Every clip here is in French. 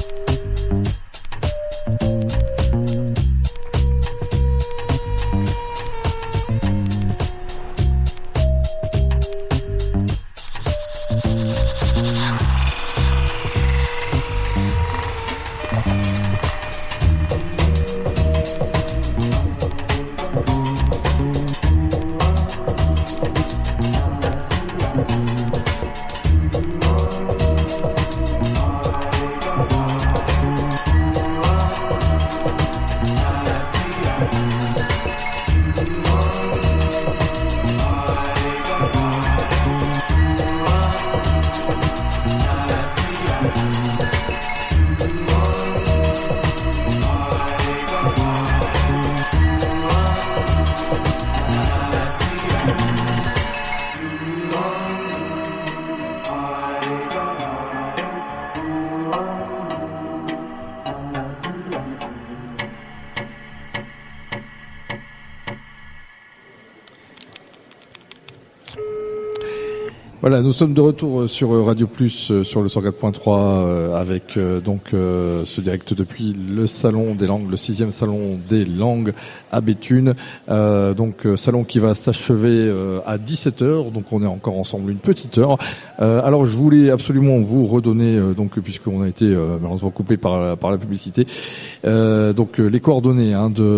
Voilà, nous sommes de retour sur Radio Plus, sur le 104.3, avec donc ce direct depuis le Salon des Langues, le 6e Salon des Langues à Béthune. Donc salon qui va s'achever à 17h, donc on est encore ensemble une petite heure. Alors je voulais absolument vous redonner, donc puisqu'on a été malheureusement coupé par la publicité, donc les coordonnées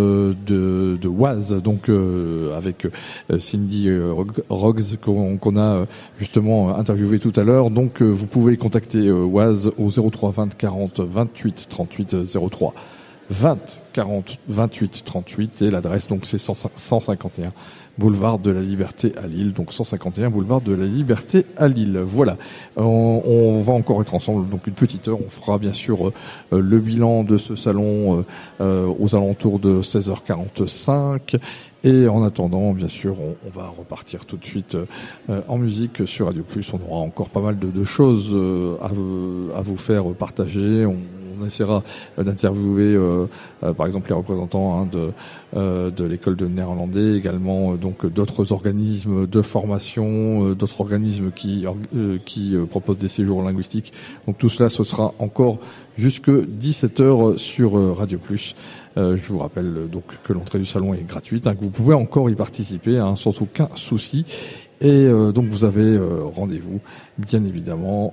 de Oise, donc avec Cindy Roggs qu'on a justement interviewé tout à l'heure. Donc vous pouvez contacter Oise au 03 20 40 28 38 03 20 40 28 38 et l'adresse donc c'est 151 boulevard de la Liberté à Lille, donc 151 boulevard de la Liberté à Lille. Voilà, on va encore être ensemble donc une petite heure. On fera bien sûr le bilan de ce salon aux alentours de 16h45. Et en attendant, bien sûr, on va repartir tout de suite en musique sur Radio Plus. On aura encore pas mal de choses à vous faire partager. On essaiera d'interviewer, par exemple, les représentants de l'école de néerlandais, également donc d'autres organismes de formation, d'autres organismes qui proposent des séjours linguistiques. Donc tout cela, ce sera encore jusque 17h sur Radio Plus. Je vous rappelle donc que l'entrée du salon est gratuite, que vous pouvez encore y participer sans aucun souci. Et donc vous avez rendez-vous, bien évidemment,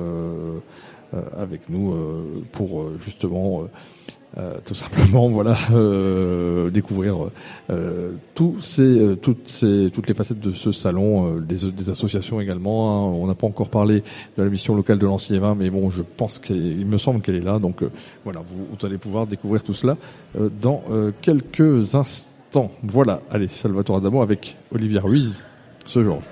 avec nous pour justement tout simplement découvrir toutes les facettes de ce salon, des associations également. On n'a pas encore parlé de la mission locale de l'Ancien-Yémen, mais bon, je pense il me semble qu'elle est là. Donc voilà, vous allez pouvoir découvrir tout cela dans quelques instants. Voilà, allez, Salvatore Adamo avec Olivia Ruiz, ce Georges.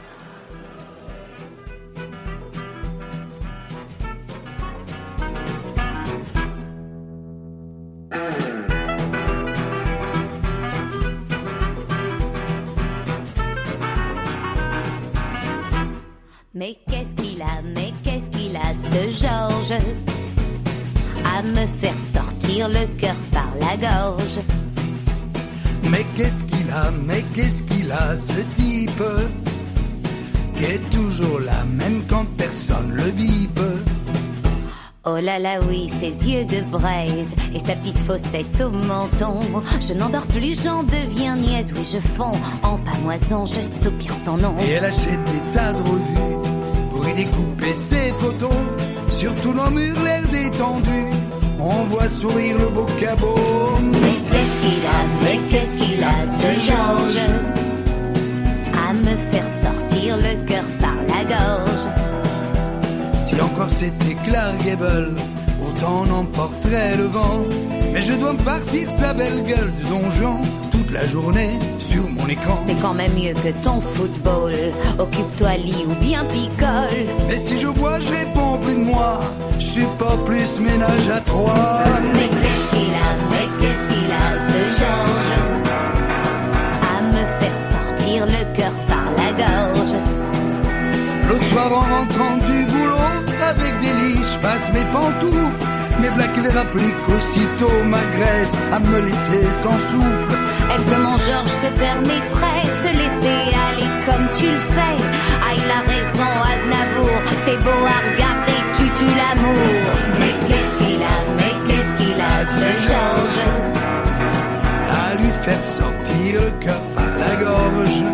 Mais qu'est-ce qu'il a, ce Georges, à me faire sortir le cœur par la gorge. Mais qu'est-ce qu'il a, ce type, qui est toujours là, même quand personne le bipe. Oh là là oui, ses yeux de braise et sa petite fossette au menton. Je n'endors plus, j'en deviens niaise. Oui, je fonds en pamoison, je soupire son nom. Et elle achète des tas de revues pour y découper ses photos. Sur tous nos murs, l'air détendu, on voit sourire le beau cabot. Mais qu'est-ce qu'il a, ce Georges, à me faire sortir le cœur par la gorge. Si encore c'était Clark Gable, autant n'emporterait le vent. Mais je dois me farcir sa belle gueule de Don Juan toute la journée sur mon écran. C'est quand même mieux que ton football, occupe-toi lit ou bien picole. Mais si je bois, je réponds plus de moi, je suis pas plus ménage à trois. Mais qu'est-ce qu'il a, ce Georges, à me faire sortir le cœur par la gorge. L'autre soir en rentrant du boulot, avec délice, je passe mes pantoufles. Mais v'là qu'il rapplique aussitôt ma graisse à me laisser sans souffle. Est-ce que mon Georges se permettrait de se laisser aller comme tu le fais? Ah, il a raison, Aznavour, t'es beau à regarder, tu tues l'amour. Mais qu'est-ce qu'il faire sortir le cœur par la gorge.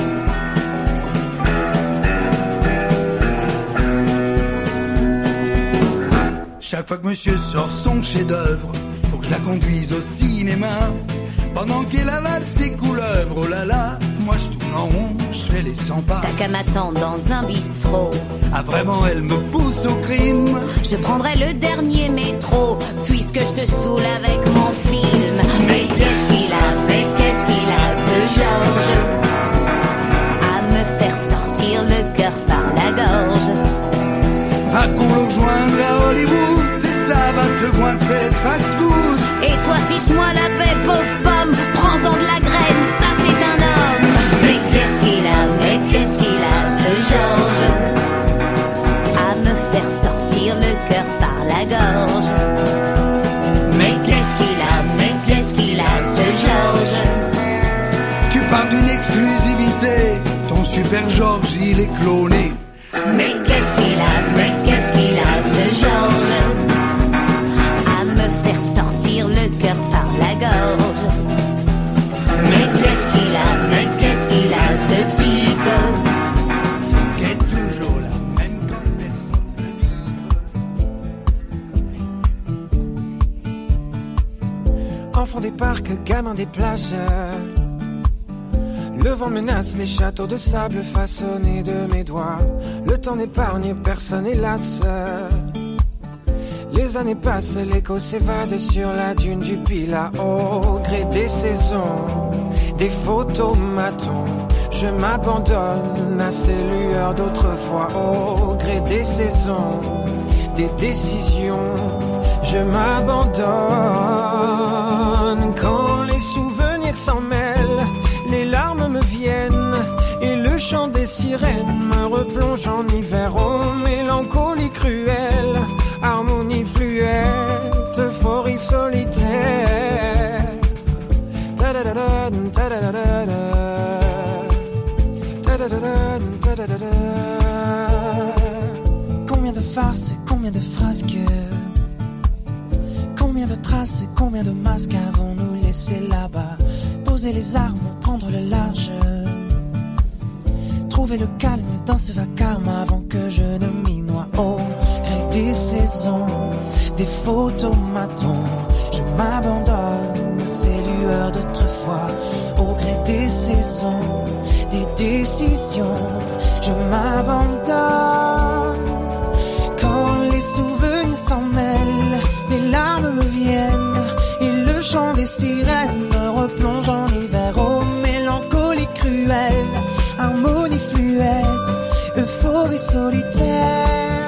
Chaque fois que monsieur sort son chef-d'œuvre, faut que je la conduise au cinéma. Pendant qu'elle avale ses couleuvres, oh là là, moi je tourne en rond, je fais les 100 pas. T'as qu'à m'attendre dans un bistrot. Ah vraiment, elle me pousse au crime. Je prendrai le dernier métro, puisque je te saoule avec mon film. Mais qu'est-ce qu'il a, ce Georges, à me faire sortir le cœur par la gorge. Va qu'on le rejoindre à Hollywood, c'est ça, va te goinfrer de fast-food. Et toi fiche-moi la paix, pauvre pomme, prends-en de la graine, ça c'est un homme. Mais qu'est-ce qu'il a, ce Georges, à me faire sortir le cœur par la gorge. Mais qu'est-ce qu'il a, ce Georges. Tu parles d'une exclusivité, ton super Georges il est cloné. Mais qu'est-ce qu'il a, ce Georges, à me faire sortir le cœur par la gorge. Mais qu'est-ce qu'il a, ce type, qui est toujours là, même quand personne ne vit. Enfant des parcs, gamin des plages, le vent menace les châteaux de sable façonnés de mes doigts. Le temps n'épargne personne, hélas. Les années passent, l'écho s'évade sur la dune du Pilat. Au gré des saisons, des photomatons, je m'abandonne à ces lueurs d'autrefois. Au gré des saisons, des décisions, je m'abandonne. Quand les souvenirs s'en mêlent, les larmes me viennent et le chant des sirènes me replonge en hiver. Oh, mélancolie cruelle, harmonie fluette, euphorie solitaire. Combien de farces, combien de frasques, combien de traces, combien de masques avons-nous laissé là-bas? Poser les armes, prendre le large, trouver le calme dans ce vacarme avant que je ne m'y noie. Au gré des saisons, des photomatons, je m'abandonne à ces lueurs d'autrefois. Au gré des saisons, des décisions, je m'abandonne. Quand les souvenirs s'en mêlent, les larmes me viennent et le chant des sirènes me replonge en hiver. Oh, mélancolie cruelle, harmonie fluette, euphorie solitaire.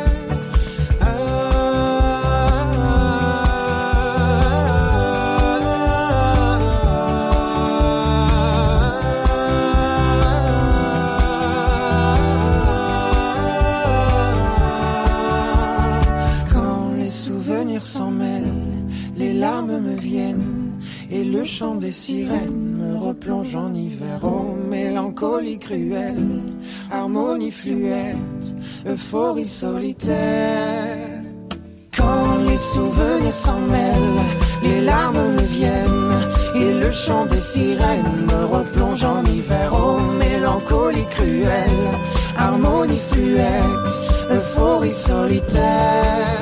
Quand les souvenirs s'en mêlent, les larmes me viennent et le chant des sirènes me replonge en hiver. Oh, mélancolie cruelle, harmonie fluette, euphorie solitaire. Quand les souvenirs s'en mêlent, les larmes me viennent et le chant des sirènes me replonge en hiver. Oh, mélancolie cruelle, harmonie fluette, euphorie solitaire.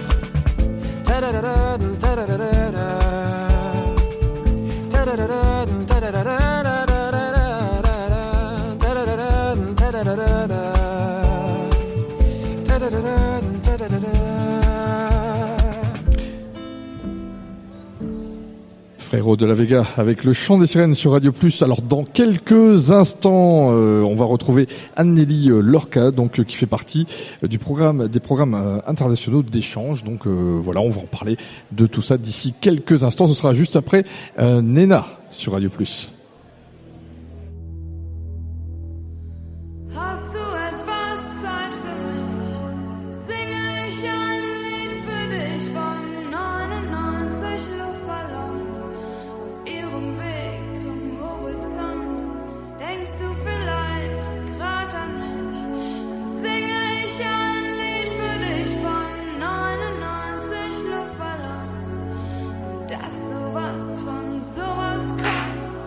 Frérot de la Vega avec le chant des sirènes sur Radio Plus. Alors dans quelques instants, on va retrouver Anneli Lorca, donc qui fait partie des programmes internationaux d'échange. Donc voilà, on va en parler de tout ça d'ici quelques instants. Ce sera juste après Nena sur Radio Plus. Das sowas von sowas kommt.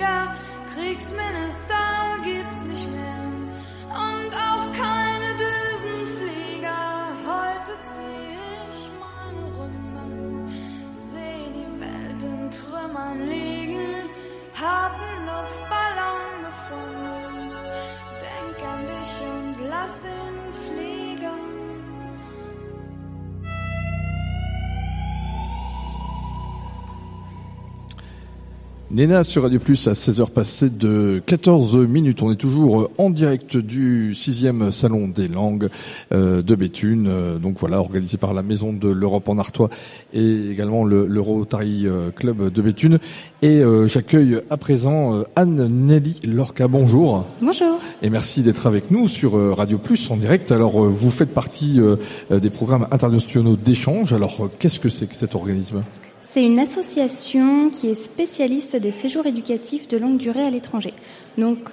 Flieger, Kriegsminister gibt's nicht mehr und auch keine Düsenflieger. Heute zieh ich meine Runden, seh die Welt in Trümmern liegen, hab 'n Luftballon gefunden, denk an dich und lass ihn fliegen. Néna sur Radio Plus à 16h passées de 14 minutes. On est toujours en direct du 6e Salon des Langues de Béthune. Donc voilà, organisé par la Maison de l'Europe en Artois et également le Rotary Club de Béthune. Et j'accueille à présent Anne-Nelly Lorca. Bonjour. Bonjour. Et merci d'être avec nous sur Radio Plus en direct. Alors vous faites partie des programmes internationaux d'échange. Alors qu'est-ce que c'est que cet organisme ? C'est une association qui est spécialiste des séjours éducatifs de longue durée à l'étranger. Donc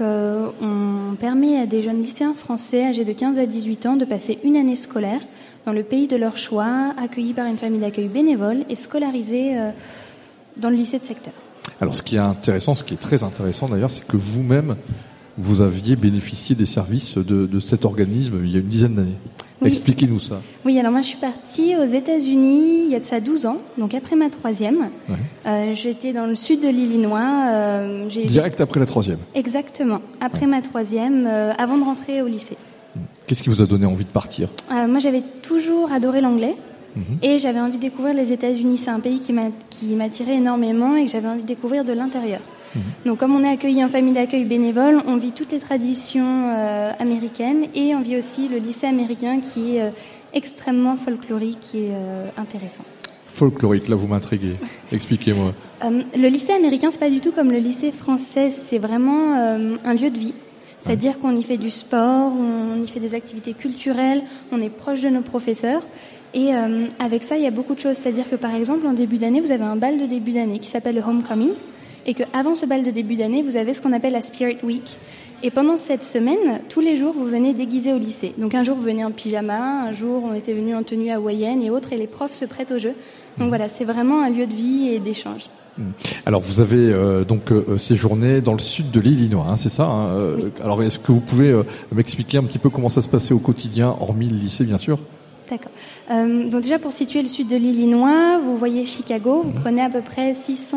on permet à des jeunes lycéens français âgés de 15 à 18 ans de passer une année scolaire dans le pays de leur choix, accueillis par une famille d'accueil bénévole et scolarisés dans le lycée de secteur. Alors ce qui est très intéressant d'ailleurs, c'est que vous-même, vous aviez bénéficié des services de cet organisme il y a une dizaine d'années. Oui. Expliquez-nous ça. Oui, alors moi je suis partie aux États-Unis il y a de ça 12 ans, donc après ma troisième. Ouais. J'étais dans le sud de l'Illinois. Direct après la troisième. Exactement, après ma troisième, avant de rentrer au lycée. Qu'est-ce qui vous a donné envie de partir ? Moi j'avais toujours adoré l'anglais. Et j'avais envie de découvrir les États-Unis. C'est un pays qui m'attirait énormément et que j'avais envie de découvrir de l'intérieur. Donc comme on est accueilli en famille d'accueil bénévole, on vit toutes les traditions américaines et on vit aussi le lycée américain qui est extrêmement folklorique et intéressant. Folklorique, là vous m'intriguez. Expliquez-moi. Le lycée américain, c'est pas du tout comme le lycée français, c'est vraiment un lieu de vie. C'est-à-dire qu'on y fait du sport, on y fait des activités culturelles, on est proche de nos professeurs. Et avec ça, il y a beaucoup de choses. C'est-à-dire que par exemple, en début d'année, vous avez un bal de début d'année qui s'appelle le Homecoming. Et qu'avant ce bal de début d'année, vous avez ce qu'on appelle la Spirit Week. Et pendant cette semaine, tous les jours, vous venez déguisé au lycée. Donc un jour, vous venez en pyjama, un jour, on était venu en tenue hawaïenne et autres, et les profs se prêtent au jeu. Donc voilà, c'est vraiment un lieu de vie et d'échange. Alors vous avez séjourné dans le sud de l'Illinois, hein, c'est ça hein Oui. Alors est-ce que vous pouvez m'expliquer un petit peu comment ça se passait au quotidien, hormis le lycée bien sûr ? D'accord. Donc déjà pour situer le sud de l'Illinois, vous voyez Chicago, vous prenez à peu près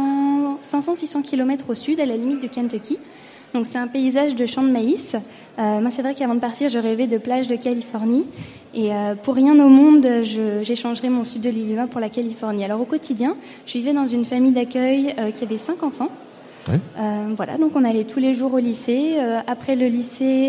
500-600 km au sud, à la limite du Kentucky. Donc c'est un paysage de champs de maïs. Moi c'est vrai qu'avant de partir, je rêvais de plages de Californie. Et pour rien au monde, j'échangerais mon sud de l'Illinois pour la Californie. Alors au quotidien, je vivais dans une famille d'accueil qui avait 5 enfants. Oui. Voilà, donc on allait tous les jours au lycée. Après le lycée...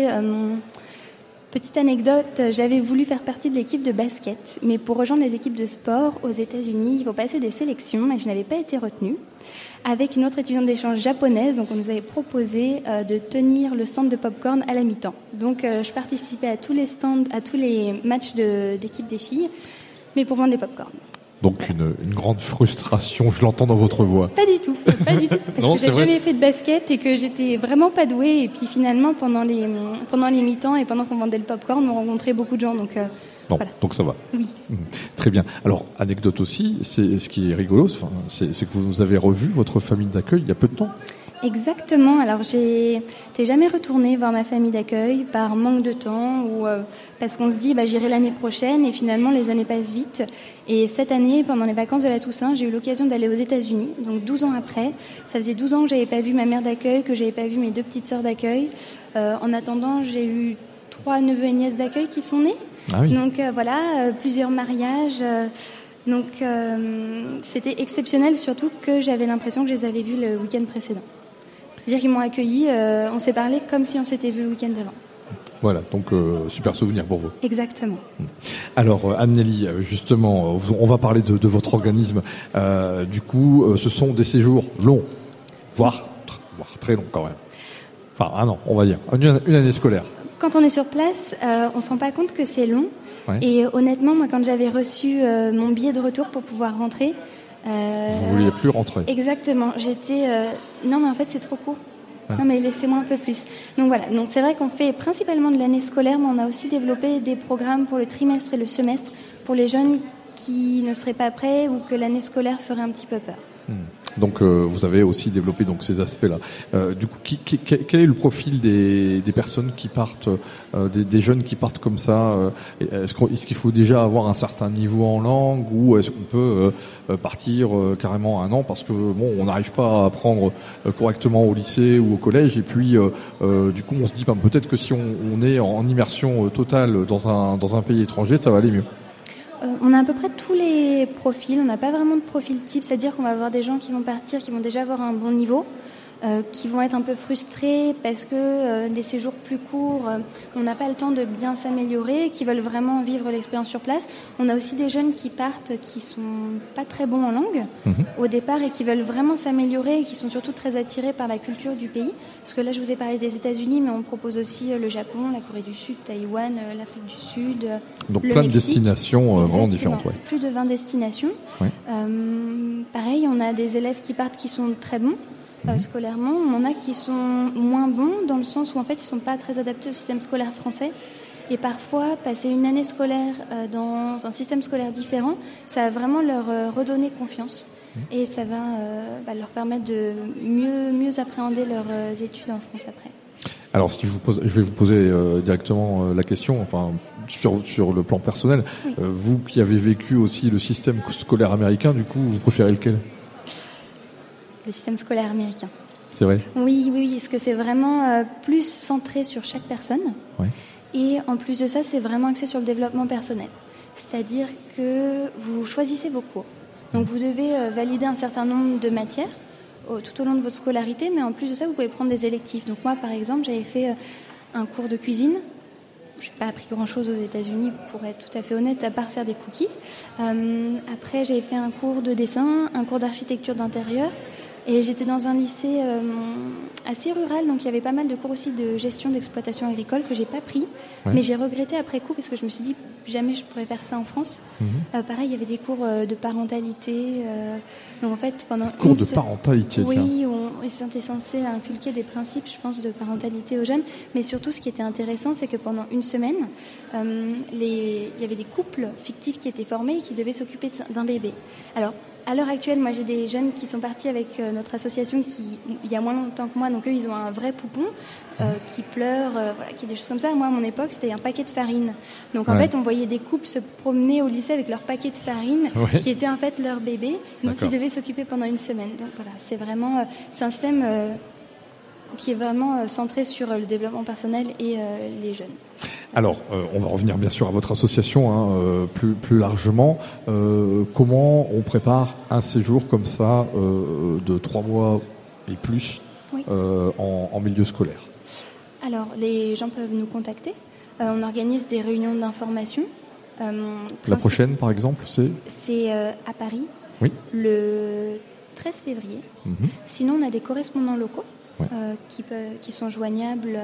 Petite anecdote, j'avais voulu faire partie de l'équipe de basket, mais pour rejoindre les équipes de sport aux États-Unis, il faut passer des sélections et je n'avais pas été retenue. Avec une autre étudiante d'échange japonaise, donc on nous avait proposé de tenir le stand de popcorn à la mi-temps. Donc je participais à tous les stands, à tous les matchs d'équipe des filles, mais pour vendre des popcorn. Donc une grande frustration, je l'entends dans votre voix. Pas du tout, parce non, que j'ai jamais fait de basket et que j'étais vraiment pas douée. Et puis finalement, pendant les mi-temps et pendant qu'on vendait le popcorn, on rencontrait beaucoup de gens. Donc bon, voilà. Donc ça va. Oui. Très bien. Alors anecdote aussi, c'est ce qui est rigolo, c'est que vous avez revu votre famille d'accueil il y a peu de temps. Exactement. Alors j'étais jamais retournée voir ma famille d'accueil par manque de temps ou parce qu'on se dit j'irai l'année prochaine et finalement les années passent vite. Et cette année, pendant les vacances de la Toussaint, j'ai eu l'occasion d'aller aux États-Unis. Donc 12 ans après, ça faisait 12 ans que j'avais pas vu ma mère d'accueil, que j'avais pas vu mes 2 petites sœurs d'accueil. En attendant, j'ai eu 3 neveux et nièces d'accueil qui sont nés. Ah oui. Donc voilà, plusieurs mariages. Donc c'était exceptionnel, surtout que j'avais l'impression que je les avais vus le week-end précédent. C'est-à-dire qu'ils m'ont accueilli, on s'est parlé comme si on s'était vu le week-end d'avant. Voilà, donc super souvenir pour vous. Exactement. Alors Anne-Nelly, justement, on va parler de votre organisme. Du coup, ce sont des séjours longs, voire très longs quand même. Enfin, un an, on va dire, une année scolaire. Quand on est sur place, on se rend pas compte que c'est long. Ouais. Et honnêtement, moi, quand j'avais reçu mon billet de retour pour pouvoir rentrer... Vous vouliez plus rentrer. Exactement. J'étais... Non, mais en fait, c'est trop court. Ouais. Non, mais laissez-moi un peu plus. Donc voilà. Donc c'est vrai qu'on fait principalement de l'année scolaire, mais on a aussi développé des programmes pour le trimestre et le semestre pour les jeunes qui ne seraient pas prêts ou que l'année scolaire ferait un petit peu peur. Donc vous avez aussi développé donc ces aspects-là. Du coup, quel est le profil des personnes qui partent, des jeunes qui partent comme ça? Est-ce qu'il faut déjà avoir un certain niveau en langue, ou est-ce qu'on peut partir carrément un an parce que bon, on n'arrive pas à apprendre correctement au lycée ou au collège, et puis du coup on se dit peut-être que si on est en immersion totale dans un pays étranger, ça va aller mieux. On a à peu près tous les profils, on n'a pas vraiment de profil type, c'est-à-dire qu'on va avoir des gens qui vont partir, qui vont déjà avoir un bon niveau, qui vont être un peu frustrés parce que des séjours plus courts, on n'a pas le temps de bien s'améliorer, qui veulent vraiment vivre l'expérience sur place. On a aussi des jeunes qui partent, qui sont pas très bons en langue au départ et qui veulent vraiment s'améliorer et qui sont surtout très attirés par la culture du pays. Parce que là, je vous ai parlé des États-Unis, mais on propose aussi le Japon, la Corée du Sud, Taïwan, l'Afrique du Sud, donc le plein Mexique. De destinations vraiment différentes. Ouais. Plus de 20 destinations. Ouais. Pareil, on a des élèves qui partent qui sont très bons. Scolairement, on en a qui sont moins bons dans le sens où en fait ils sont pas très adaptés au système scolaire français, et parfois passer une année scolaire dans un système scolaire différent, ça va vraiment leur redonner confiance et ça va leur permettre de mieux appréhender leurs études en France après. Alors si je vais vous poser directement la question, enfin sur le plan personnel, oui. Vous qui avez vécu aussi le système scolaire américain, du coup vous préférez lequel? Le système scolaire américain. C'est vrai? Oui, parce que c'est vraiment plus centré sur chaque personne. Oui. Et en plus de ça, c'est vraiment axé sur le développement personnel. C'est-à-dire que vous choisissez vos cours. Donc vous devez valider un certain nombre de matières tout au long de votre scolarité, mais en plus de ça, vous pouvez prendre des électifs. Donc moi, par exemple, j'avais fait un cours de cuisine. Je n'ai pas appris grand-chose aux États-Unis, pour être tout à fait honnête, à part faire des cookies. Après, j'ai fait un cours de dessin, un cours d'architecture d'intérieur. Et j'étais dans un lycée assez rural, donc il y avait pas mal de cours aussi de gestion d'exploitation agricole que j'ai pas pris, mais j'ai regretté après coup parce que je me suis dit jamais je pourrais faire ça en France. Pareil, il y avait des cours de parentalité. Donc en fait, pendant cours de parentalité. Oui, ils étaient censés inculquer des principes, je pense, de parentalité aux jeunes. Mais surtout, ce qui était intéressant, c'est que pendant une semaine, il y avait des couples fictifs qui étaient formés et qui devaient s'occuper d'un bébé. Alors, à l'heure actuelle, moi, j'ai des jeunes qui sont partis avec notre association il y a moins longtemps que moi. Donc, eux, ils ont un vrai poupon qui pleure, qui est des choses comme ça. Moi, à mon époque, c'était un paquet de farine. Donc, en fait, on voyait des couples se promener au lycée avec leur paquet de farine qui était en fait leur bébé, dont ils devaient s'occuper pendant une semaine. Donc, voilà, c'est vraiment... c'est un système qui est vraiment centré sur le développement personnel et les jeunes. Alors, on va revenir bien sûr à votre association plus largement. Comment on prépare un séjour comme ça de 3 mois et plus en milieu scolaire? Alors, les gens peuvent nous contacter. On organise des réunions d'information. La prochaine, par exemple, c'est à Paris, le 13 février. Sinon, on a des correspondants locaux qui sont joignables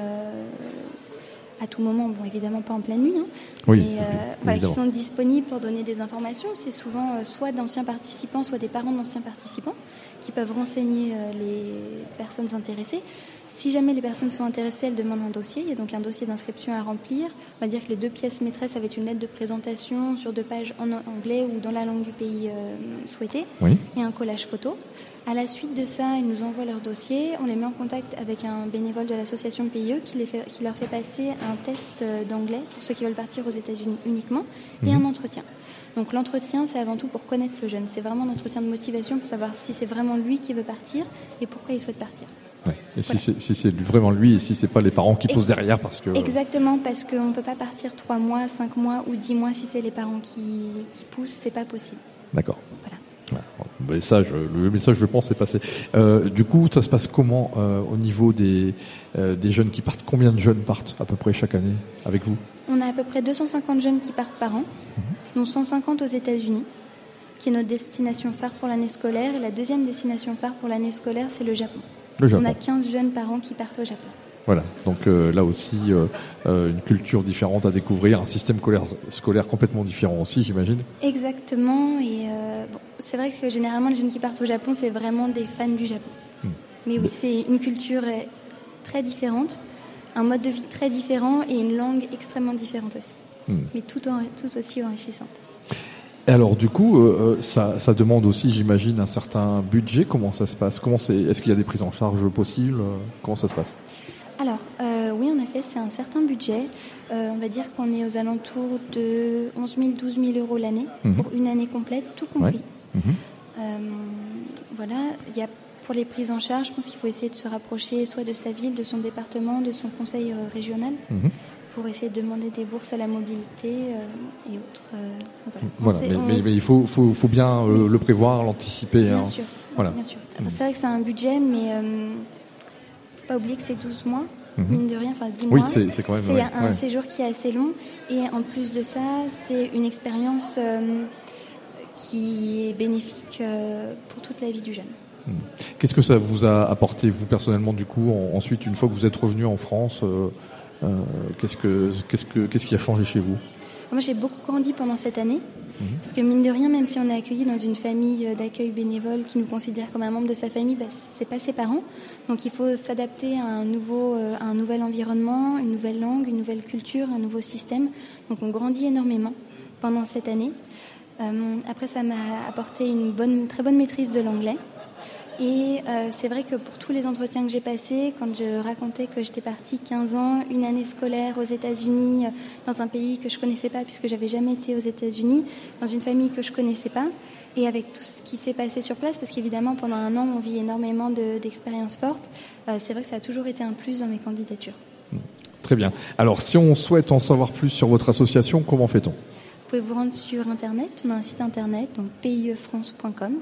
à tout moment, bon évidemment pas en pleine nuit, mais qui sont disponibles pour donner des informations. C'est souvent soit d'anciens participants, soit des parents d'anciens participants qui peuvent renseigner les personnes intéressées. Si jamais les personnes sont intéressées, elles demandent un dossier. Il y a donc un dossier d'inscription à remplir. On va dire que les 2 pièces maîtresses avaient une lettre de présentation sur 2 pages en anglais ou dans la langue du pays souhaité, et un collage photo. À la suite de ça, ils nous envoient leur dossier. On les met en contact avec un bénévole de l'association PIE qui leur fait passer un test d'anglais pour ceux qui veulent partir aux États-Unis uniquement, et un entretien. Donc l'entretien, c'est avant tout pour connaître le jeune. C'est vraiment un entretien de motivation pour savoir si c'est vraiment lui qui veut partir et pourquoi il souhaite partir. Ouais. Et si c'est vraiment lui, et si c'est pas les parents qui posent derrière, parce que... Exactement, parce qu'on ne peut pas partir 3 mois, 5 mois ou 10 mois si c'est les parents qui poussent, c'est pas possible. D'accord. Voilà. Le message, je pense, est passé. Du coup, ça se passe comment au niveau des jeunes qui partent? Combien de jeunes partent à peu près chaque année avec vous? On a à peu près 250 jeunes qui partent par an, dont 150 aux États-Unis, qui est notre destination phare pour l'année scolaire. Et la deuxième destination phare pour l'année scolaire, c'est le Japon. On a 15 jeunes par an qui partent au Japon. Voilà, donc là aussi, une culture différente à découvrir, un système scolaire complètement différent aussi, j'imagine. Exactement, et c'est vrai que généralement les jeunes qui partent au Japon, c'est vraiment des fans du Japon. Mais oui, c'est une culture très différente, un mode de vie très différent et une langue extrêmement différente aussi, mais tout aussi enrichissante. Et alors du coup, ça demande aussi, j'imagine, un certain budget. Comment ça se passe ? Est-ce qu'il y a des prises en charge possibles ? Comment ça se passe ? Alors, oui, en effet, c'est un certain budget. On va dire qu'on est aux alentours de 11 000, 12 000 euros l'année pour une année complète, tout compris. Ouais. Voilà, il y a pour les prises en charge, je pense qu'il faut essayer de se rapprocher soit de sa ville, de son département, de son conseil régional, pour essayer de demander des bourses à la mobilité et autres. Voilà, mais il faut bien le prévoir, l'anticiper. Bien hein. sûr. Voilà. Bien sûr. C'est vrai que c'est un budget, mais faut pas oublier que c'est 12 mois, mine de rien, enfin 10 mois. Oui, c'est quand même. C'est un séjour qui est assez long, et en plus de ça, c'est une expérience qui est bénéfique pour toute la vie du jeune. Qu'est-ce que ça vous a apporté, vous personnellement, du coup, ensuite, une fois que vous êtes revenu en France, qu'est-ce qui a changé chez vous ? Moi, j'ai beaucoup grandi pendant cette année, parce que mine de rien, même si on est accueilli dans une famille d'accueil bénévole qui nous considère comme un membre de sa famille, c'est pas ses parents. Donc il faut s'adapter à un nouvel environnement, une nouvelle langue, une nouvelle culture, un nouveau système. Donc on grandit énormément pendant cette année. Après, ça m'a apporté une très bonne maîtrise de l'anglais. Et c'est vrai que pour tous les entretiens que j'ai passés, quand je racontais que j'étais partie 15 ans, une année scolaire aux États-Unis, dans un pays que je connaissais pas puisque j'avais jamais été aux États-Unis, dans une famille que je connaissais pas, et avec tout ce qui s'est passé sur place, parce qu'évidemment pendant un an on vit énormément d'expériences fortes, c'est vrai que ça a toujours été un plus dans mes candidatures. Très bien. Alors si on souhaite en savoir plus sur votre association, comment fait-on ? Vous pouvez vous rendre sur internet, on a un site internet, donc piefrance.com.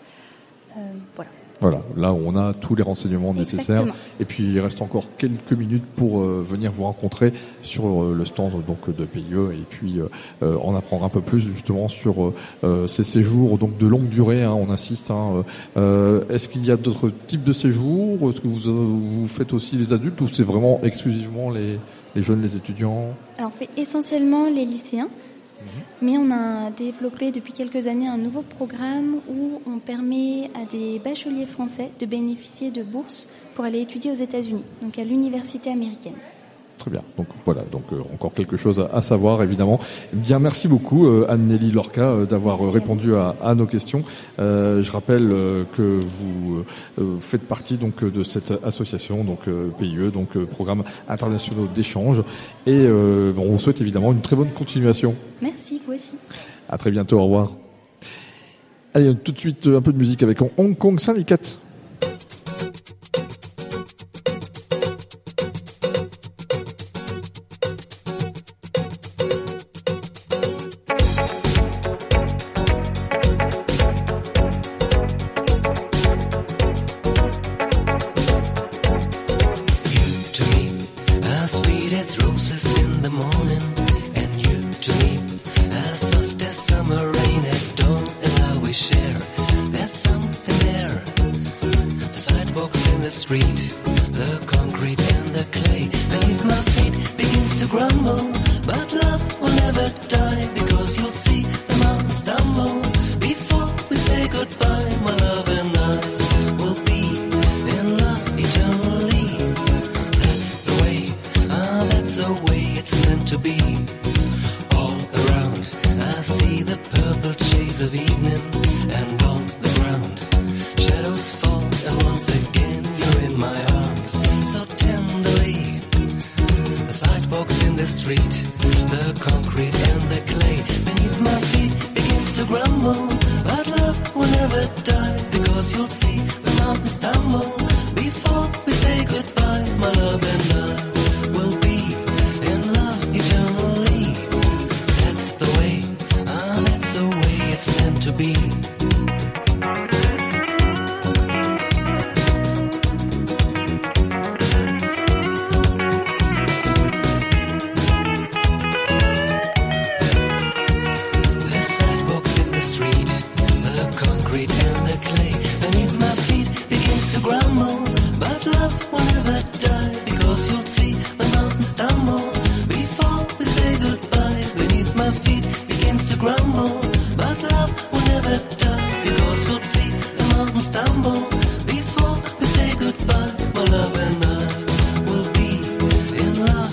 Voilà, là on a tous les renseignements nécessaires. Et puis il reste encore quelques minutes pour venir vous rencontrer sur le stand donc de PIE et puis en apprendre un peu plus justement sur ces séjours donc de longue durée. Hein, on insiste. Est-ce qu'il y a d'autres types de séjours ? Est-ce que vous faites aussi les adultes ou c'est vraiment exclusivement les jeunes, les étudiants ? Alors on fait essentiellement les lycéens. Mais on a développé depuis quelques années un nouveau programme où on permet à des bacheliers français de bénéficier de bourses pour aller étudier aux États-Unis, donc à l'université américaine. Très bien. Donc voilà, encore quelque chose à savoir évidemment. Bien, merci beaucoup Anne-Nelly Lorca d'avoir répondu à nos questions. Je rappelle que vous faites partie donc de cette association donc PIE, donc Programme internationaux d'échange, et on vous souhaite évidemment une très bonne continuation. Merci, vous aussi. À très bientôt, au revoir. Allez, tout de suite un peu de musique avec Hong Kong Syndicate.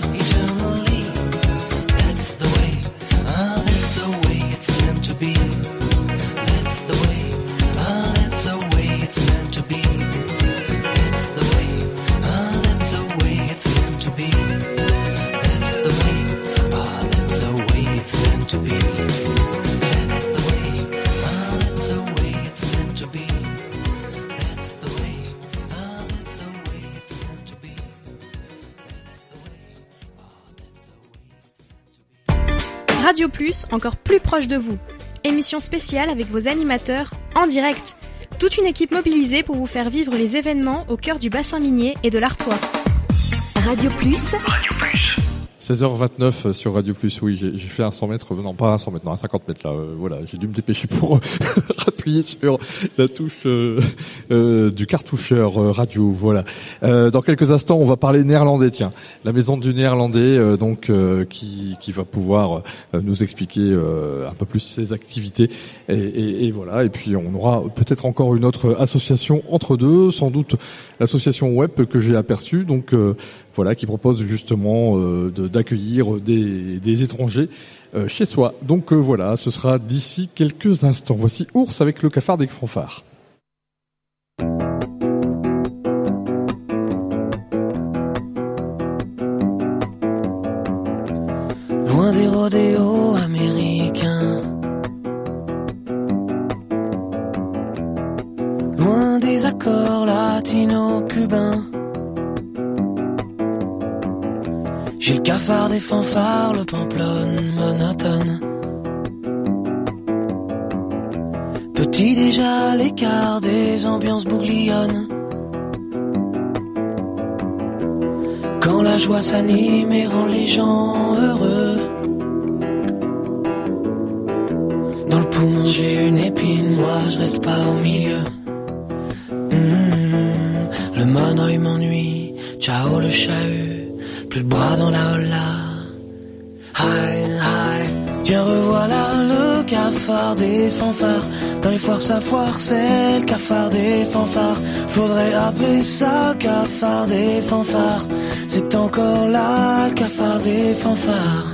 Be Radio Plus, encore plus proche de vous. Émission spéciale avec vos animateurs en direct. Toute une équipe mobilisée pour vous faire vivre les événements au cœur du bassin minier et de l'Artois. Radio Plus. 16h29 sur Radio Plus, oui, j'ai fait un 100 mètres, non pas un 100 mètres, non un 50 mètres là, voilà, j'ai dû me dépêcher pour appuyer sur la touche du cartoucheur radio, voilà. Dans quelques instants, on va parler néerlandais, tiens, la maison du néerlandais, qui va pouvoir nous expliquer un peu plus ses activités, et voilà, et puis on aura peut-être encore une autre association entre deux, sans doute l'association web que j'ai aperçue, donc voilà, qui propose justement d'accueillir des étrangers chez soi. Donc voilà, ce sera d'ici quelques instants. Voici Ours avec le cafard des fanfares. Loin des rodéos américains, loin des accords latino-cubains, j'ai le cafard des fanfares, le pamplonne monotone. Petit déjà à l'écart des ambiances bouglionnent. Quand la joie s'anime et rend les gens heureux, dans le poumon j'ai une épine, moi je reste pas au milieu. Le monoï m'ennuie, ciao le chahut. Plus de bras dans la holla. Hi, hi. Tiens, revoilà le cafard des fanfares. Dans les foires, ça foire, c'est le cafard des fanfares. Faudrait appeler ça cafard des fanfares. C'est encore là, le cafard des fanfares.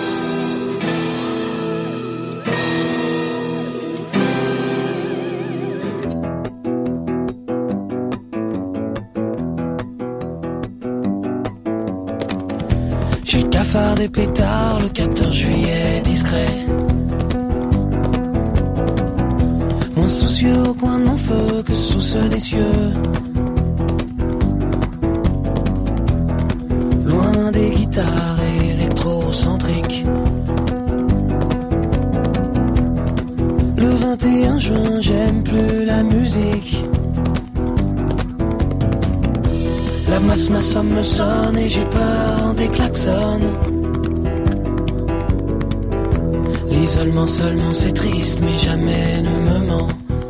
J'ai le cafard des pétards, le 14 juillet discret. Moins soucieux au coin de mon feu que sous ceux des cieux. Loin des guitares électrocentriques. Le 21 juin, j'aime plus la musique. La masse, ma somme me sonne et j'ai peur des klaxons. L'isolement seulement c'est triste mais jamais ne me ment.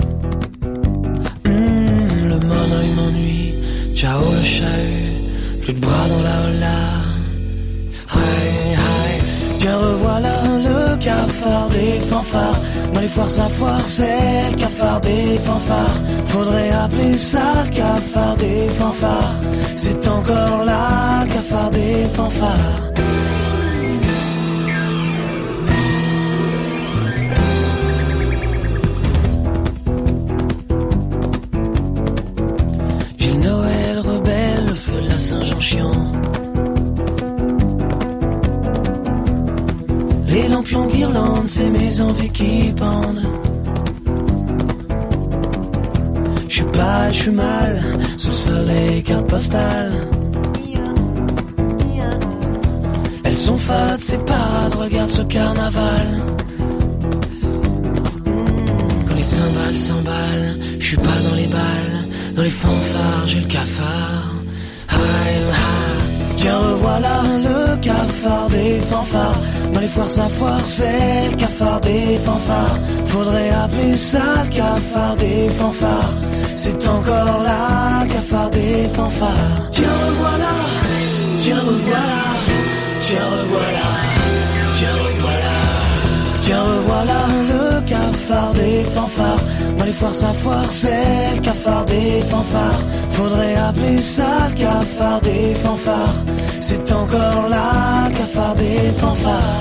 Le monoï m'ennuie, ciao le chahut, plus de bras dans la holla. Hi, hi, tiens revoilà le cafard des fanfares. Dans les foires ça foire, c'est le cafard des fanfares. Faudrait appeler ça le cafard des fanfares. C'est encore là, le cafard des fanfares. J'ai Noël rebelle, le feu de la Saint-Jean chiant. Les lampions guirlandes, c'est mes envies qui pendent. J'suis pâle, j'suis mal, sous le soleil, carte postale. Elles sont fades, ces parades, regarde ce carnaval. Quand les cymbales s'emballent, j'suis pas dans les balles. Dans les fanfares, j'ai le cafard. Hi, hi. Tiens, revoilà le cafard des fanfares. Dans les foires, ça foire, c'est le cafard des fanfares. Faudrait appeler ça le cafard des fanfares. C'est encore là, le cafard des fanfares. Tiens, revoilà, tiens, revoilà, tiens, revoilà, tiens, revoilà, tiens, revoilà le cafard des fanfares. Dans les foires, ça foire, c'est le cafard des fanfares. Faudrait appeler ça le cafard des fanfares. C'est encore là, le cafard des fanfares.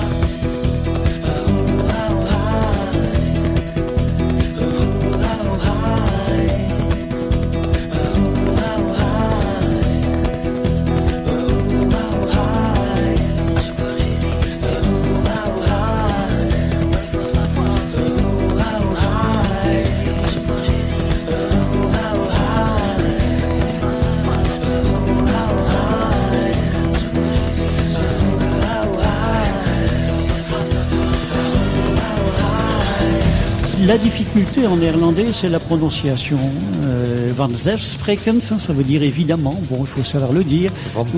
La difficulté en néerlandais, c'est la prononciation. Vanzelfsprekend, ça veut dire évidemment. Bon, il faut savoir le dire.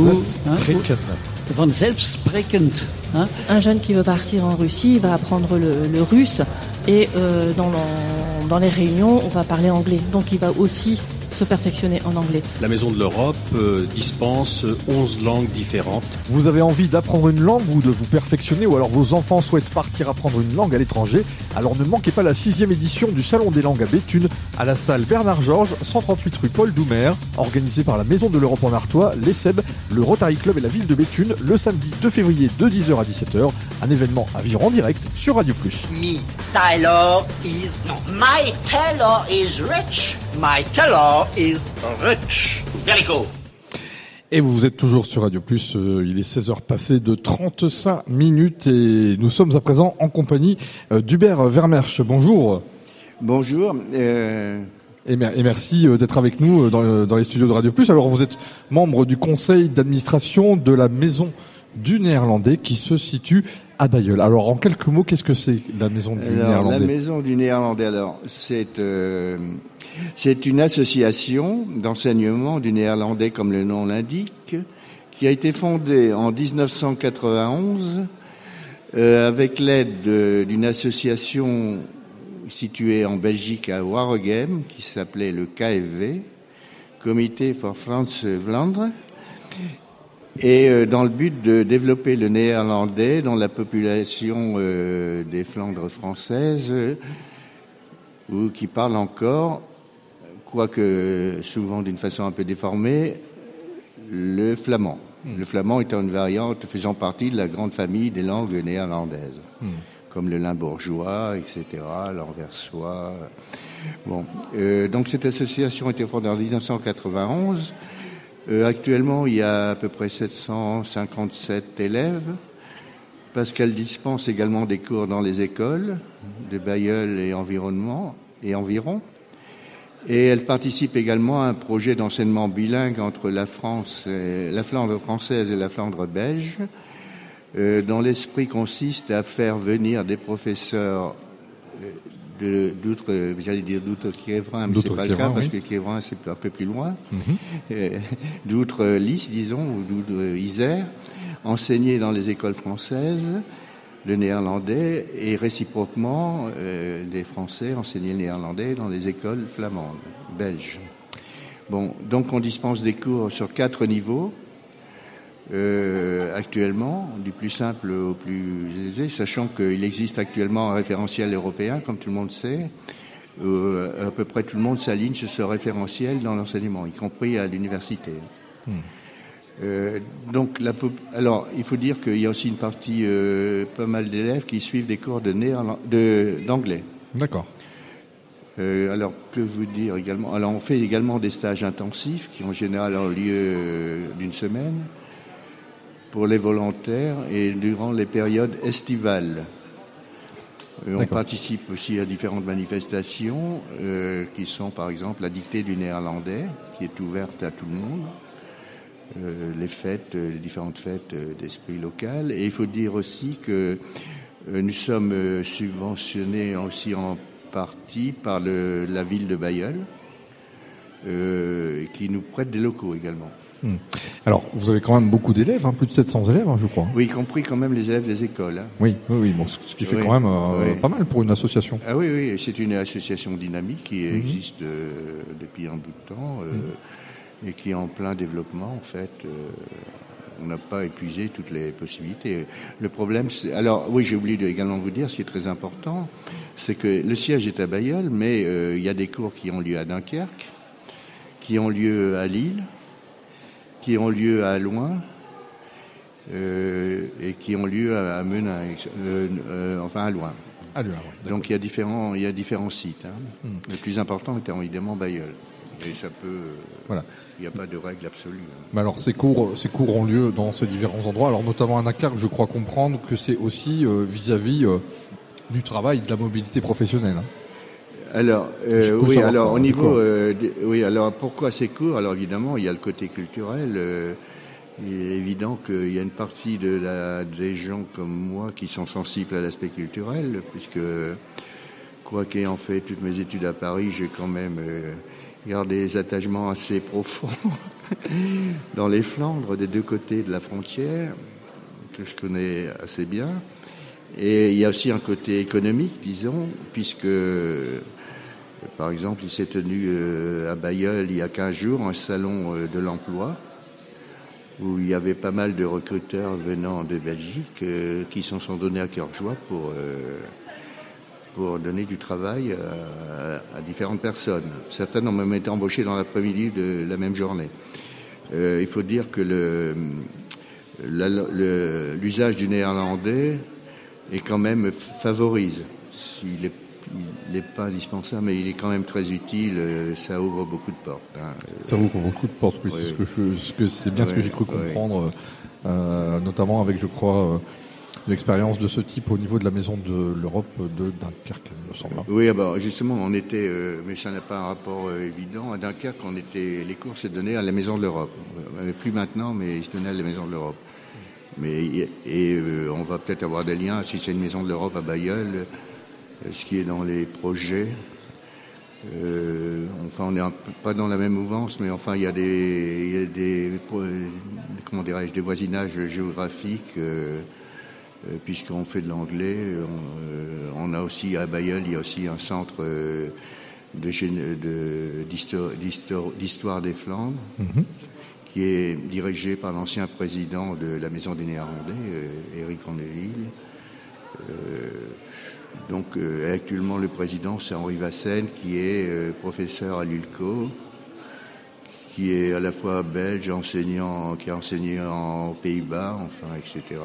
Vanzelfsprekend. Un jeune qui veut partir en Russie va apprendre le russe et dans les réunions, on va parler anglais. Donc il va aussi se perfectionner en anglais. La Maison de l'Europe dispense 11 langues différentes. Vous avez envie d'apprendre une langue ou de vous perfectionner, ou alors vos enfants souhaitent partir apprendre une langue à l'étranger, alors ne manquez pas la 6e édition du Salon des langues à Béthune, à la salle Bernard Georges, 138 rue Paul Doumer, organisée par la Maison de l'Europe en Artois, l'ESSEB, le Rotary Club et la ville de Béthune, le samedi 2 février de 10h à 17h, un événement à vivre en direct sur Radio Plus. My tailor is rich. My tailor is rich. Very cool. Et vous êtes toujours sur Radio Plus, il est 16h passé de 35 minutes et nous sommes à présent en compagnie d'Hubert Vermersch. Bonjour. Bonjour. Et merci d'être avec nous dans les studios de Radio Plus. Alors vous êtes membre du conseil d'administration de la Maison du Néerlandais qui se situe à Bailleul. Alors en quelques mots, qu'est-ce que c'est la Maison du Néerlandais ? La Maison du Néerlandais, c'est une association d'enseignement du néerlandais, comme le nom l'indique, qui a été fondée en 1991 avec l'aide d'une association située en Belgique à Waregem, qui s'appelait le KFV, Comité for France Vlaanderen, et dans le but de développer le néerlandais dans la population des Flandres françaises, ou qui parlent encore, quoique souvent d'une façon un peu déformée, le flamand. Le flamand étant une variante faisant partie de la grande famille des langues néerlandaises, comme le limbourgeois, etc., l'anversois. Bon, donc cette association a été fondée en 1991. Actuellement, il y a à peu près 757 élèves, parce qu'elle dispense également des cours dans les écoles de Bailleul et environ. Et elle participe également à un projet d'enseignement bilingue entre la Flandre française et la Flandre belge, dont l'esprit consiste à faire venir des professeurs d'Outre-Quiévrain, mais c'est pas le cas, parce que Quiévrain c'est un peu plus loin, d'Outre-Lys, disons, ou d'Outre-Isère, enseigner dans les écoles françaises le néerlandais, et réciproquement, des Français enseigner le néerlandais dans les écoles flamandes, belges. Bon, donc on dispense des cours sur 4 niveaux, actuellement, du plus simple au plus aisé, sachant qu'il existe actuellement un référentiel européen, comme tout le monde sait. À peu près tout le monde s'aligne sur ce référentiel dans l'enseignement, y compris à l'université. Donc, alors, il faut dire qu'il y a aussi une partie, pas mal d'élèves qui suivent des cours d'anglais. D'accord. Alors, que vous dire également ? Alors, on fait également des stages intensifs qui, en général, ont lieu d'une semaine pour les volontaires et durant les périodes estivales. On participe aussi à différentes manifestations qui sont, par exemple, la dictée du néerlandais, qui est ouverte à tout le monde. Les fêtes, les différentes fêtes d'esprit local. Et il faut dire aussi que nous sommes subventionnés aussi en partie par la ville de Bailleul, qui nous prête des locaux également. Alors, vous avez quand même beaucoup d'élèves, plus de 700 élèves, je crois. Oui, y compris quand même les élèves des écoles. Oui, bon, ce qui fait quand même pas mal pour une association. Ah oui, c'est une association dynamique qui existe depuis un bout de temps. Et qui est en plein développement, en fait. On n'a pas épuisé toutes les possibilités. Le problème, c'est... Alors, oui, j'ai oublié également vous dire, ce qui est très important, c'est que le siège est à Bailleul, mais il y a des cours qui ont lieu à Dunkerque, qui ont lieu à Lille, qui ont lieu à Loing, et qui ont lieu à Menin, à Loing. À Loing, oui. Donc, il y a différents sites. Le plus important étant évidemment Bailleul. Et ça peut... Voilà. Il n'y a pas de règle absolue. Mais alors, ces cours ont lieu dans ces différents endroits. Alors, notamment à Dunkerque, je crois comprendre que c'est aussi vis-à-vis du travail, de la mobilité professionnelle. Alors, oui. Alors, au niveau, oui. Alors, pourquoi ces cours ? Alors, évidemment, il y a le côté culturel. Il est évident qu'il y a une partie des gens comme moi qui sont sensibles à l'aspect culturel, puisque Quoique ayant fait toutes mes études à Paris, j'ai quand même gardé des attachements assez profonds dans les Flandres, des deux côtés de la frontière, que je connais assez bien. Et il y a aussi un côté économique, disons, puisque, par exemple, il s'est tenu à Bailleul il y a 15 jours un salon de l'emploi, où il y avait pas mal de recruteurs venant de Belgique qui s'en sont donnés à cœur joie pour donner du travail à différentes personnes. Certaines ont même été embauchées dans l'après-midi de la même journée. Il faut dire que l'usage du néerlandais est quand même favorise. Il n'est pas indispensable, mais il est quand même très utile. Ça ouvre beaucoup de portes. Hein. Ça ouvre beaucoup de portes, oui. Oui. C'est bien ce que j'ai cru comprendre, notamment avec, je crois, l'expérience de ce type au niveau de la Maison de l'Europe de Dunkerque, il me semble. Oui, bah, justement, on était, mais ça n'a pas un rapport évident. À Dunkerque, les cours se donnaient à la Maison de l'Europe. Plus maintenant, mais ils se donnaient à la Maison de l'Europe. On va peut-être avoir des liens, si c'est une Maison de l'Europe à Bailleul, ce qui est dans les projets. Enfin, on n'est pas dans la même mouvance, mais enfin, il y a des comment dirais-je, des voisinages géographiques, puisqu'on fait de l'anglais. On a aussi à Bailleul, il y a aussi un centre d'histoire des Flandres, qui est dirigé par l'ancien président de la Maison des Néerlandais, Eric Van de Wiel. Donc actuellement le président c'est Henri Vassen, qui est professeur à l'ULCO, qui est à la fois belge, qui a enseigné aux Pays-Bas, enfin etc.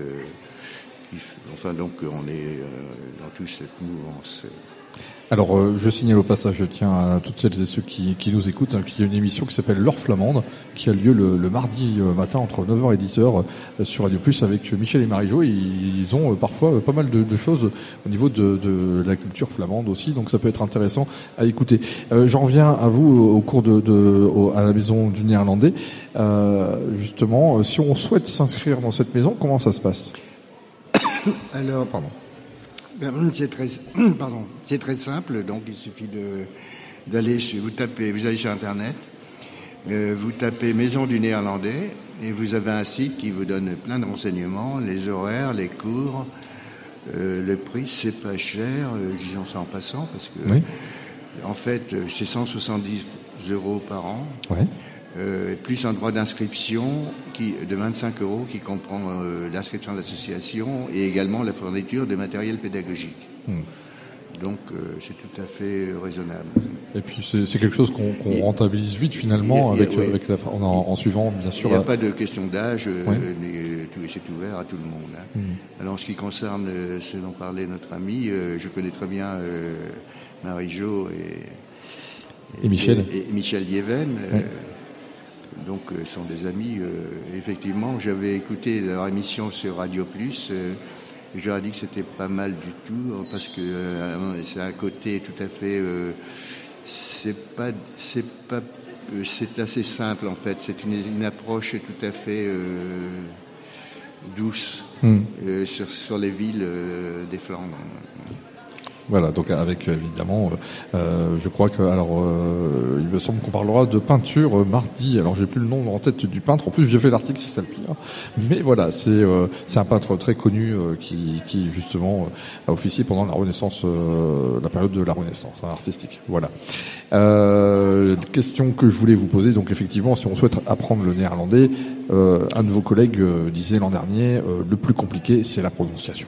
Donc on est dans toute cette mouvance. Alors, je signale au passage, je tiens à toutes celles et ceux qui nous écoutent, qu'il y a une émission qui s'appelle L'Heure Flamande, qui a lieu le mardi matin entre 9h et 10h sur Radio Plus avec Michel et Marie-Jo. Ils ont parfois pas mal de choses au niveau de la culture flamande aussi, donc ça peut être intéressant à écouter. J'en reviens à vous au cours à la Maison du Néerlandais. Justement, si on souhaite s'inscrire dans cette maison, comment ça se passe? Alors, c'est très simple. Donc, il suffit d'aller vous allez sur Internet, vous tapez Maison du Néerlandais et vous avez un site qui vous donne plein de renseignements, les horaires, les cours, le prix, c'est pas cher, disons ça en passant, parce que, en fait, c'est 170 € par an. Ouais. Plus un droit d'inscription de 25 € qui comprend l'inscription de l'association et également la fourniture de matériel pédagogique. Donc c'est tout à fait raisonnable. Et puis c'est quelque chose qu'on rentabilise vite finalement en suivant bien sûr. Il n'y a pas de question d'âge, c'est ouvert à tout le monde. Hein. Alors en ce qui concerne ce dont parlait notre ami, je connais très bien Marie-Jo et Michel. Et Michel Lieven. Donc, sont des amis. Effectivement, j'avais écouté leur émission sur Radio Plus. Je leur ai dit que c'était pas mal du tout, parce que c'est un côté tout à fait. C'est assez simple en fait. C'est une approche tout à fait douce sur les villes des Flandres. Voilà, donc avec évidemment, je crois que il me semble qu'on parlera de peinture mardi. Alors j'ai plus le nom en tête du peintre. En plus j'ai fait l'article, c'est ça le pire. Mais voilà, c'est un peintre très connu qui justement a officié pendant la Renaissance, la période de la Renaissance artistique. Voilà. Question que je voulais vous poser. Donc effectivement, si on souhaite apprendre le néerlandais, un de vos collègues disait l'an dernier, le plus compliqué, c'est la prononciation.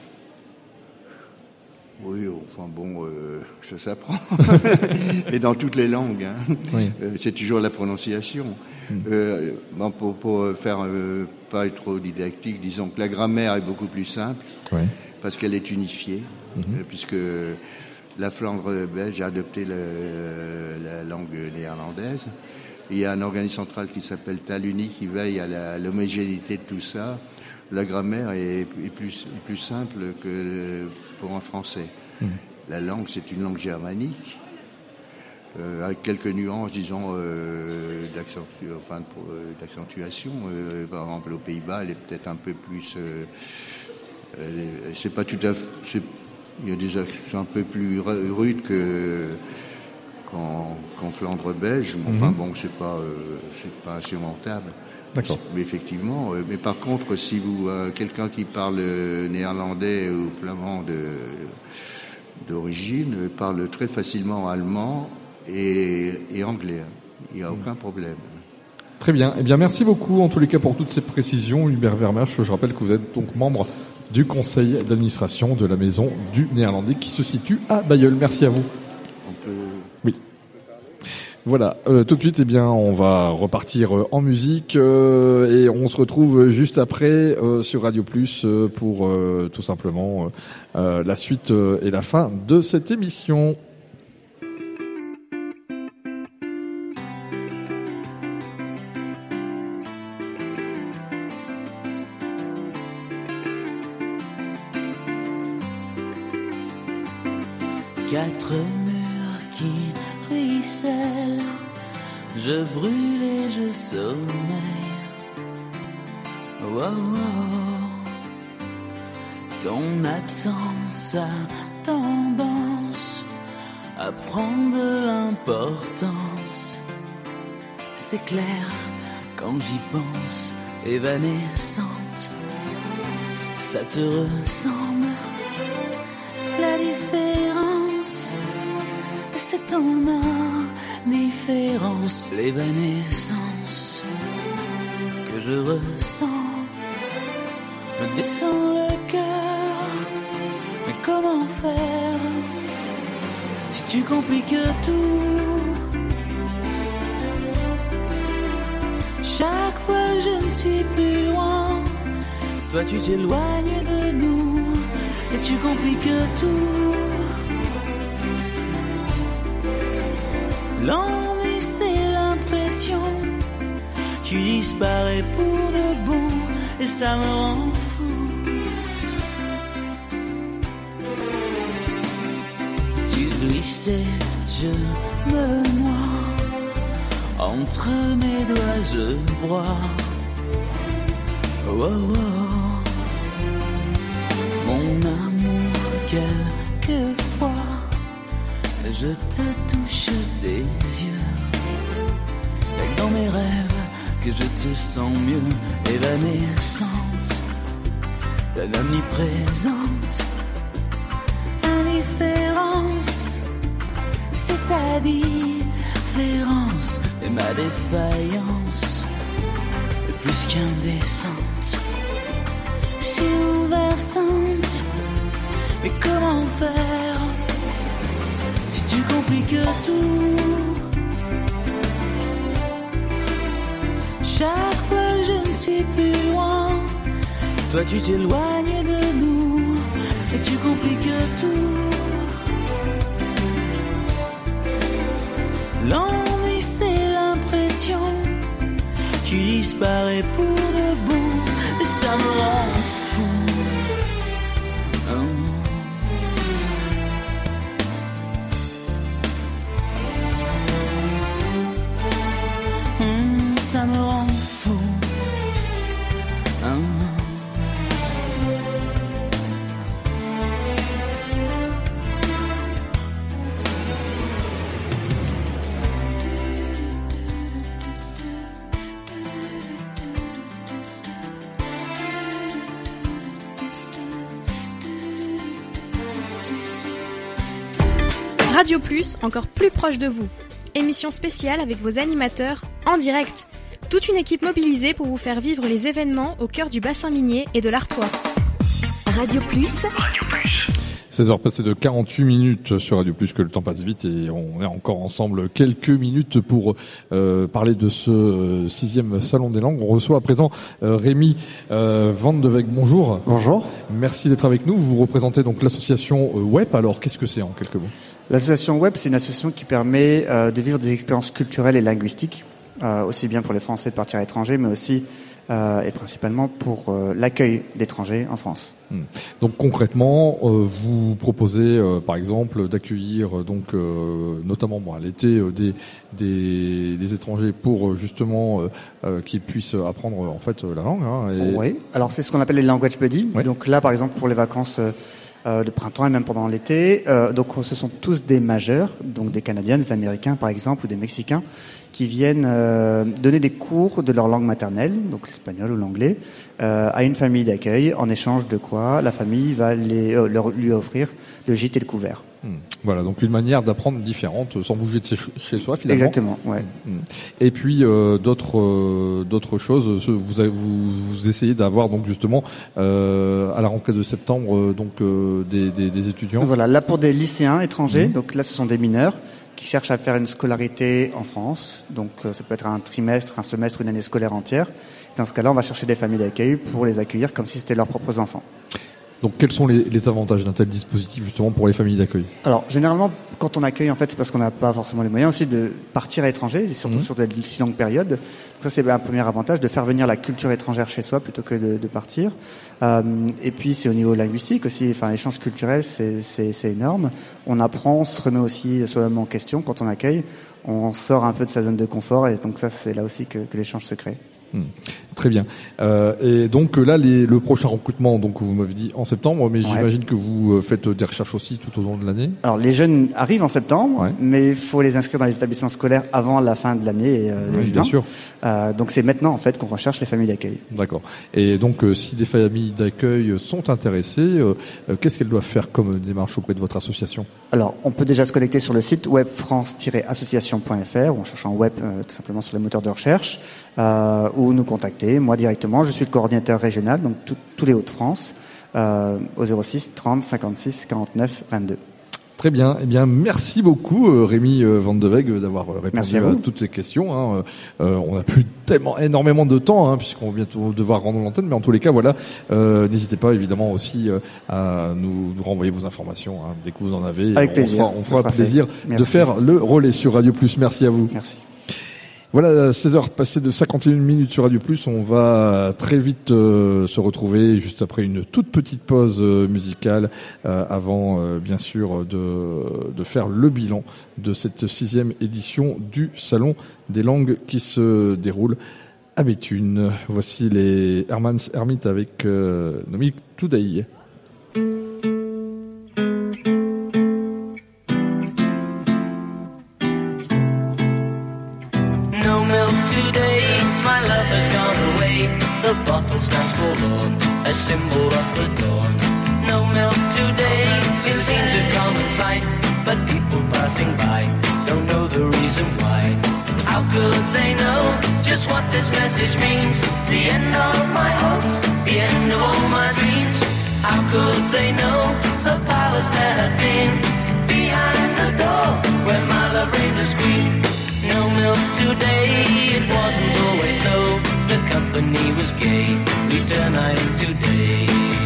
Oui, enfin bon, ça s'apprend. Et dans toutes les langues, hein. Oui. C'est toujours la prononciation. Pour faire pas être trop didactique, disons que la grammaire est beaucoup plus simple, parce qu'elle est unifiée, puisque la Flandre belge a adopté la langue néerlandaise. Il y a un organisme central qui s'appelle Taaluni qui veille à l'homogénéité de tout ça. La grammaire est plus simple que pour un français. La langue, c'est une langue germanique, avec quelques nuances, disons, d'accentuation. Par exemple, aux Pays-Bas, elle est peut-être un peu plus. C'est pas tout à fait. Il y a des accents un peu plus rudes qu'en Flandre belge. Enfin bon, c'est pas insurmontable. D'accord. Mais effectivement, mais par contre, si vous quelqu'un qui parle néerlandais ou flamand d'origine parle très facilement allemand et anglais. Il n'y a aucun problème. Très bien. Eh bien, merci beaucoup en tous les cas pour toutes ces précisions, Hubert Vermersch. Je rappelle que vous êtes donc membre du conseil d'administration de la Maison du Néerlandais qui se situe à Bailleul. Merci à vous. Oui. Voilà, tout de suite, eh bien, on va repartir en musique et on se retrouve juste après sur Radio Plus pour tout simplement la suite et la fin de cette émission. Quatre murs qui ruissellent, je brûle et je sommeille. Oh, oh, oh. Ton absence a tendance à prendre de l'importance. C'est clair quand j'y pense, évanescente. Ça te ressemble, la différence, c'est ton indifférence, l'évanescence que je ressens me descend le cœur. Mais comment faire si tu compliques tout? Chaque fois je ne suis plus loin, toi tu t'éloignes de nous et tu compliques tout. L'ennui c'est l'impression, tu disparais pour de bon et ça me rend fou. Tu glissais, je me noie, entre mes doigts je broie. Oh, oh, oh. Mon amour, quelquefois je te touche des yeux. Y'a que dans mes rêves que je te sens mieux, évanescente, d'un omniprésente indifférence. C'est ta différence et ma défaillance est plus qu'indécente, si bouleversante. Mais comment faire si tu compliques tout? Chaque fois je ne suis plus loin, toi tu t'éloignes de nous et tu compliques tout. L'ennui c'est l'impression, tu disparais pour de bon et ça me rend fou. Ça me rend fou. Radio Plus, encore plus proche de vous. Émission spéciale avec vos animateurs en direct. Toute une équipe mobilisée pour vous faire vivre les événements au cœur du bassin minier et de l'Artois. Radio Plus. 16h passées de 48 minutes sur Radio Plus, que le temps passe vite et on est encore ensemble quelques minutes pour parler de ce 6e Salon des langues. On reçoit à présent Rémi Van de Weg. Bonjour. Bonjour. Merci d'être avec nous. Vous représentez donc l'association WEP. Alors, qu'est-ce que c'est en quelques mots? L'association WEP, c'est une association qui permet de vivre des expériences culturelles et linguistiques, aussi bien pour les Français de partir à l'étranger, mais aussi et principalement pour l'accueil d'étrangers en France. Donc concrètement, vous proposez par exemple d'accueillir donc notamment à l'été des étrangers pour justement qu'ils puissent apprendre en fait la langue. Hein, Oui. Alors c'est ce qu'on appelle les language buddies. Oui. Donc là par exemple pour les vacances de printemps et même pendant l'été. Donc ce sont tous des majeurs, donc des Canadiens, des Américains par exemple, ou des Mexicains, qui viennent donner des cours de leur langue maternelle, donc l'espagnol ou l'anglais, à une famille d'accueil, en échange de quoi la famille va lui offrir le gîte et le couvert. Voilà, donc une manière d'apprendre différente, sans bouger de chez soi finalement. Exactement, ouais. Et puis d'autres choses, vous essayez d'avoir donc justement à la rentrée de septembre des étudiants. Voilà, là pour des lycéens étrangers, donc là ce sont des mineurs qui cherchent à faire une scolarité en France, donc ça peut être un trimestre, un semestre, une année scolaire entière. Dans ce cas-là, on va chercher des familles d'accueil pour les accueillir comme si c'était leurs propres enfants. Donc, quels sont les avantages d'un tel dispositif, justement, pour les familles d'accueil? Alors, généralement, quand on accueille, en fait, c'est parce qu'on n'a pas forcément les moyens aussi de partir à l'étranger, et surtout sur des si longues périodes. Donc ça, c'est un premier avantage, de faire venir la culture étrangère chez soi plutôt que de partir. Et puis, c'est au niveau linguistique aussi. Enfin, l'échange culturel, c'est énorme. On apprend, on se remet aussi soi-même en question quand on accueille. On sort un peu de sa zone de confort, et donc ça, c'est là aussi que l'échange se crée. Très bien. Et donc là, le prochain recrutement, donc vous m'avez dit en septembre, mais j'imagine que vous faites des recherches aussi tout au long de l'année. Alors les jeunes arrivent en septembre, mais il faut les inscrire dans les établissements scolaires avant la fin de l'année. Oui, bien sûr. Donc c'est maintenant en fait qu'on recherche les familles d'accueil. D'accord. Et donc si des familles d'accueil sont intéressées, qu'est-ce qu'elles doivent faire comme démarche auprès de votre association? Alors on peut déjà se connecter sur le site webfrance-association.fr, ou en cherchant web tout simplement sur les moteurs de recherche, ou nous contacter, moi directement. Je suis le coordinateur régional, donc tous les Hauts-de-France, au 06 30 56 49 22. Très bien. Eh bien, merci beaucoup, Rémi Van de Weg, d'avoir répondu à toutes ces questions. On n'a plus énormément de temps, puisqu'on va bientôt devoir rendre l'antenne, mais en tous les cas, voilà, n'hésitez pas évidemment aussi à nous renvoyer vos informations dès que vous en avez. Avec plaisir. On fera plaisir de faire le relais sur Radio Plus. Merci à vous. Merci. Voilà, 16h passées de 51 minutes sur Radio Plus. On va très vite se retrouver juste après une toute petite pause musicale avant, bien sûr, de faire le bilan de cette 6e édition du Salon des langues qui se déroule à Béthune. Voici les Herman's Hermit avec No Milk Today. The bottle stands forlorn, a symbol of the dawn. No milk today, it seems a common sight, but people passing by don't know the reason why. How could they know just what this message means? The end of my hopes, the end of all my dreams. How could they know the powers that have been behind the door where my love reigned the scream? No milk today, it wasn't always so. The company was gay, we turn night into day.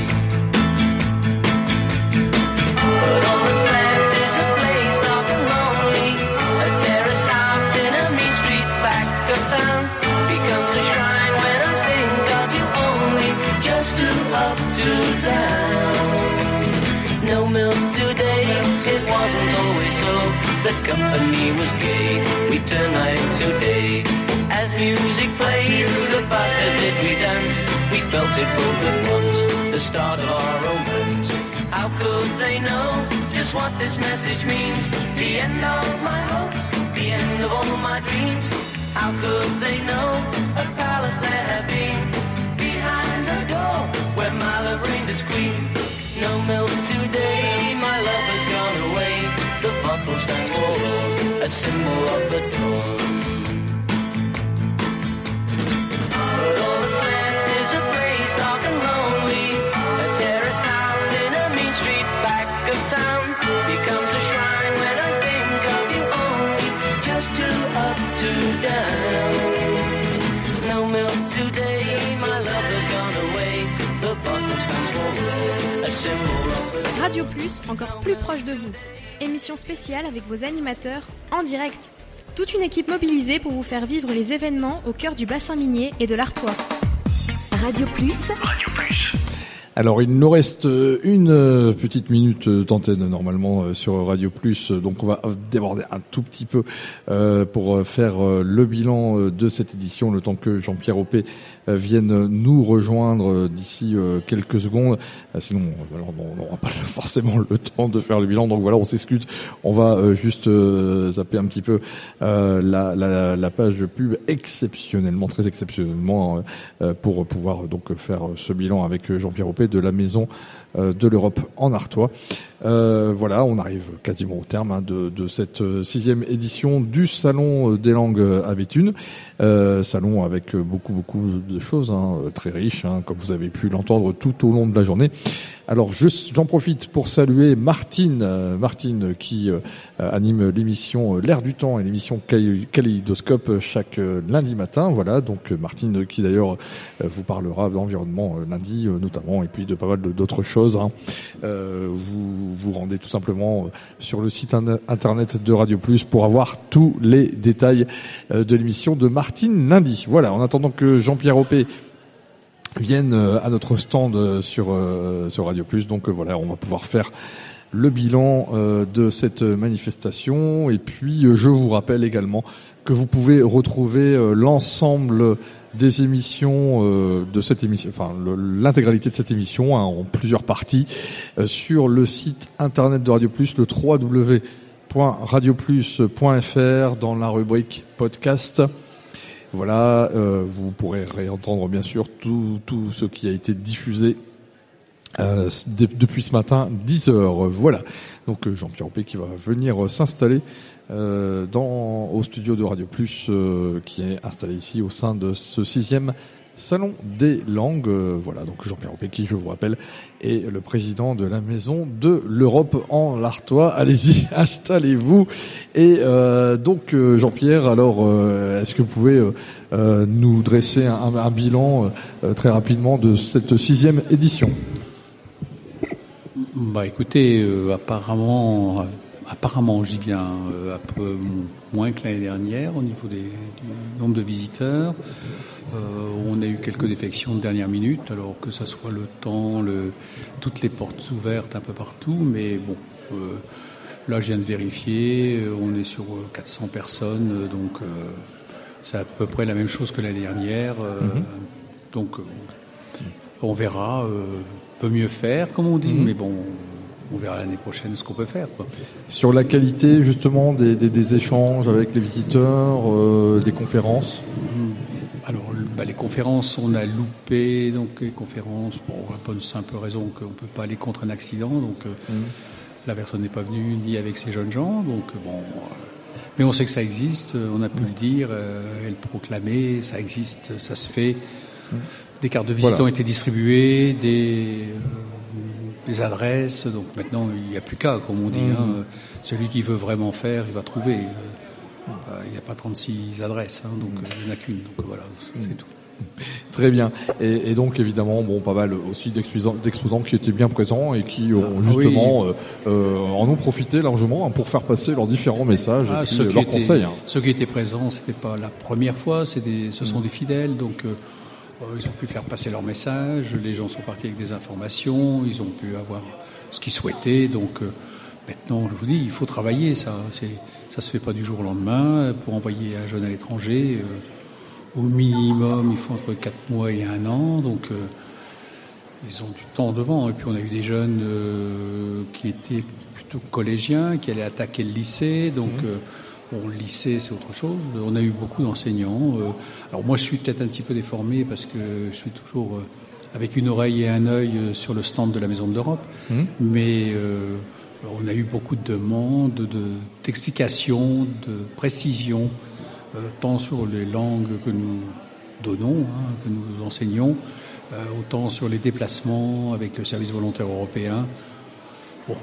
But all that's left is a place dark and lonely. A terraced house in a mean street back of town becomes a shrine when I think of you only. Just to up, to down. No milk today, it wasn't always so. The company was gay, we turn night into day. As music played, the faster did we dance. We felt it both at once, the start of our romance. How could they know just what this message means? The end of my hopes, the end of all my dreams. How could they know a palace there had been behind the door where my love reigned as queen? No milk today, my love has gone away. The bottle stands for all, a symbol of the dawn. But all that's left is a place dark and lonely. A terraced house in a mean street back of town becomes a shrine when I think of you only. Just to up, to down. No milk today, my love has gone away. The bottle stands for all, a symbol of the dawn. Radio Plus, encore plus proche de vous. Émission spéciale avec vos animateurs en direct. Toute une équipe mobilisée pour vous faire vivre les événements au cœur du bassin minier et de l'Artois. Radio Plus. Alors, il nous reste une petite minute d'antenne normalement sur Radio Plus, donc on va déborder un tout petit peu pour faire le bilan de cette édition, le temps que Jean-Pierre Oppé vienne nous rejoindre d'ici quelques secondes. Sinon, on n'aura pas forcément le temps de faire le bilan, donc voilà, on s'excuse. On va juste zapper un petit peu la page pub exceptionnellement, très exceptionnellement, pour pouvoir donc faire ce bilan avec Jean-Pierre Oppé de la Maison de l'Europe en Artois. Voilà, on arrive quasiment au terme de cette 6e édition du Salon des langues à Béthune. Salon avec beaucoup de choses, très riche, comme vous avez pu l'entendre tout au long de la journée. Alors j'en profite pour saluer Martine qui anime l'émission L'Air du Temps et l'émission Kaléidoscope chaque lundi matin. Voilà, donc Martine qui d'ailleurs vous parlera d'environnement lundi notamment, et puis de pas mal d'autres choses. Vous rendez tout simplement sur le site internet de Radio Plus pour avoir tous les détails de l'émission de Martine lundi. Voilà, en attendant que Jean-Pierre Oppé vienne à notre stand sur Radio Plus. Donc voilà, on va pouvoir faire le bilan de cette manifestation. Et puis je vous rappelle également que vous pouvez retrouver l'ensemble des émissions de cette émission, enfin l'intégralité de cette émission en plusieurs parties sur le site internet de Radio Plus, le www.radioplus.fr, dans la rubrique podcast. Voilà, vous pourrez réentendre bien sûr tout ce qui a été diffusé depuis ce matin, 10h. Voilà, donc Jean-Pierre Oppé qui va venir s'installer au studio de Radio Plus qui est installé ici au sein de ce 6e Salon des langues. Voilà, donc Jean-Pierre Oppé qui, je vous rappelle, est le président de la Maison de l'Europe en l'Artois. Allez-y, installez-vous. Et donc Jean-Pierre, alors est-ce que vous pouvez nous dresser un bilan très rapidement de cette 6e édition? Bah écoutez, apparemment je dis bien un peu moins que l'année dernière au niveau du nombre de visiteurs. On a eu quelques défections de dernière minute, alors que ça soit le temps, toutes les portes ouvertes un peu partout, mais bon, là je viens de vérifier, on est sur 400 personnes, donc c'est à peu près la même chose que l'année dernière, donc on verra, peut mieux faire comme on dit, mais bon, on verra l'année prochaine ce qu'on peut faire, quoi. Sur la qualité justement des échanges avec les visiteurs, des conférences. Alors, les conférences, on a loupé, donc les conférences pour la bonne simple raison qu'on ne peut pas aller contre un accident, donc la personne n'est pas venue ni avec ces jeunes gens, donc bon. Mais on sait que ça existe, on a pu le dire, et le proclamer, ça existe, ça se fait. Des cartes de visite ont été distribuées, des adresses, donc maintenant il n'y a plus qu'à, comme on dit. Celui qui veut vraiment faire, il va trouver. Il n'y a pas 36 adresses, donc il n'y en a qu'une, donc voilà, c'est tout. Très bien. Et donc évidemment, pas mal aussi d'exposants qui étaient bien présents et qui ont justement en ont profité largement pour faire passer leurs différents messages et puis leurs conseils. Ceux qui étaient présents, c'était pas la première fois, ce sont des fidèles, donc ils ont pu faire passer leurs messages, les gens sont partis avec des informations, ils ont pu avoir ce qu'ils souhaitaient, donc maintenant, je vous dis, il faut travailler, ça se fait pas du jour au lendemain. Pour envoyer un jeune à l'étranger, au minimum, il faut entre 4 mois et 1 an, donc ils ont du temps devant. Et puis on a eu des jeunes qui étaient plutôt collégiens, qui allaient attaquer le lycée, donc le lycée c'est autre chose. On a eu beaucoup d'enseignants. Alors moi je suis peut-être un petit peu déformé parce que je suis toujours avec une oreille et un œil sur le stand de la Maison de l'Europe, mais on a eu beaucoup de demandes, d'explications, de précisions, tant sur les langues que nous donnons, que nous enseignons, autant sur les déplacements avec le service volontaire européen. Bon,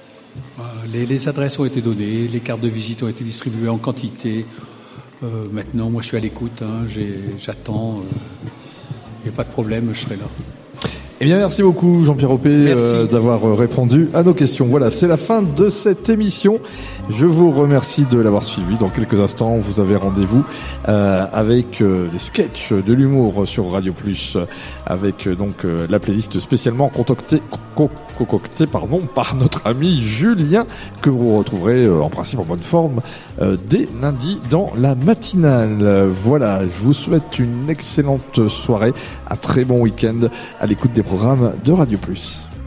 les adresses ont été données, les cartes de visite ont été distribuées en quantité. Maintenant, moi je suis à l'écoute, j'attends, il n'y a pas de problème, je serai là. Eh bien, merci beaucoup Jean-Pierre Opé d'avoir répondu à nos questions. Voilà, c'est la fin de cette émission. Je vous remercie de l'avoir suivi. Dans quelques instants, vous avez rendez-vous avec des sketchs de l'humour sur Radio Plus, avec donc la playlist spécialement concoctée par notre ami Julien, que vous retrouverez en principe en bonne forme dès lundi dans la matinale. Voilà, je vous souhaite une excellente soirée, un très bon week-end à l'écoute des programmes de Radio Plus.